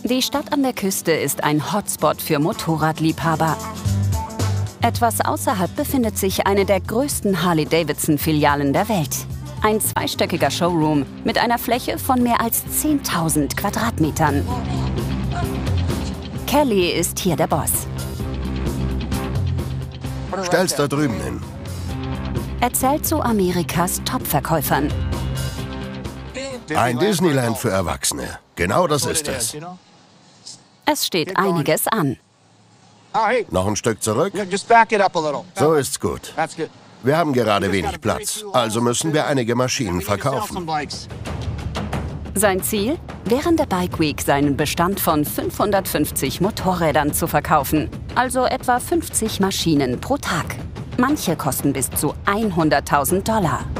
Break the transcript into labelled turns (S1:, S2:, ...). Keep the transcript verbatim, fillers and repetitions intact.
S1: Die Stadt an der Küste ist ein Hotspot für Motorradliebhaber. Etwas außerhalb befindet sich eine der größten Harley-Davidson-Filialen der Welt. Ein zweistöckiger Showroom mit einer Fläche von mehr als zehntausend Quadratmetern. Kelly ist hier der Boss.
S2: Stell's da drüben hin.
S1: Er zählt zu Amerikas Top-Verkäufern.
S2: Ein Disneyland für Erwachsene. Genau das ist es.
S1: Es steht einiges an.
S2: Noch ein Stück zurück? So ist's gut. Wir haben gerade wenig Platz, also müssen wir einige Maschinen verkaufen.
S1: Sein Ziel? Während der Bike Week seinen Bestand von fünfhundertfünfzig Motorrädern zu verkaufen. Also etwa fünfzig Maschinen pro Tag. Manche kosten bis zu hunderttausend Dollar.